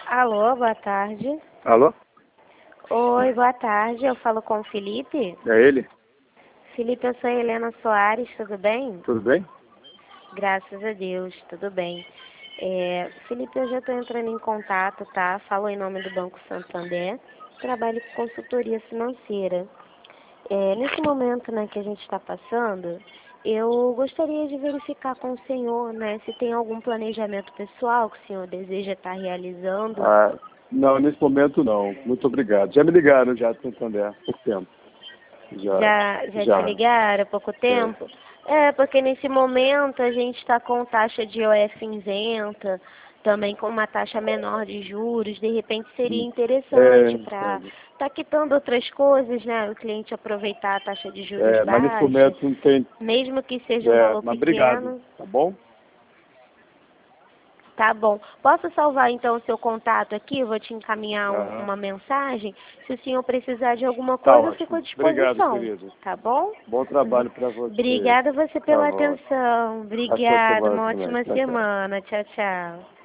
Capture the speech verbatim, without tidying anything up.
Alô, boa tarde. Alô? Oi, boa tarde. Eu falo com o Felipe. É ele? Felipe, eu sou a Helena Soares, tudo bem? Tudo bem? Graças a Deus, tudo bem. É, Felipe, eu já estou entrando em contato, tá? Falo em nome do Banco Santander. Trabalho com consultoria financeira. É, nesse momento, né, que a gente está passando, eu gostaria de verificar com o senhor, né, se tem algum planejamento pessoal que o senhor deseja estar realizando. Ah, não, nesse momento não. Muito obrigado. Já me ligaram já do Santander há pouco tempo. Já, Já, já, já. te ligaram há pouco tempo? É, porque nesse momento a gente está com taxa de O F isenta, também com uma taxa menor de juros. De repente seria É, interessante para é, estar tá quitando outras coisas, né? O cliente aproveitar a taxa de juros é, mas nesse baixa, momento não tem. mesmo que seja um É, valor mas obrigado, pequeno. tá bom? Tá bom. Posso salvar então o seu contato aqui? Eu vou te encaminhar um- Aham. uma mensagem. Se o senhor precisar de alguma Tá coisa, eu fico à ótimo. Obrigado, disposição. querido. Tá bom? Bom trabalho para você. Obrigada você Tá pela bom. atenção. Até a Obrigada. semana Uma também. ótima Tchau, tchau. semana. Tchau, tchau.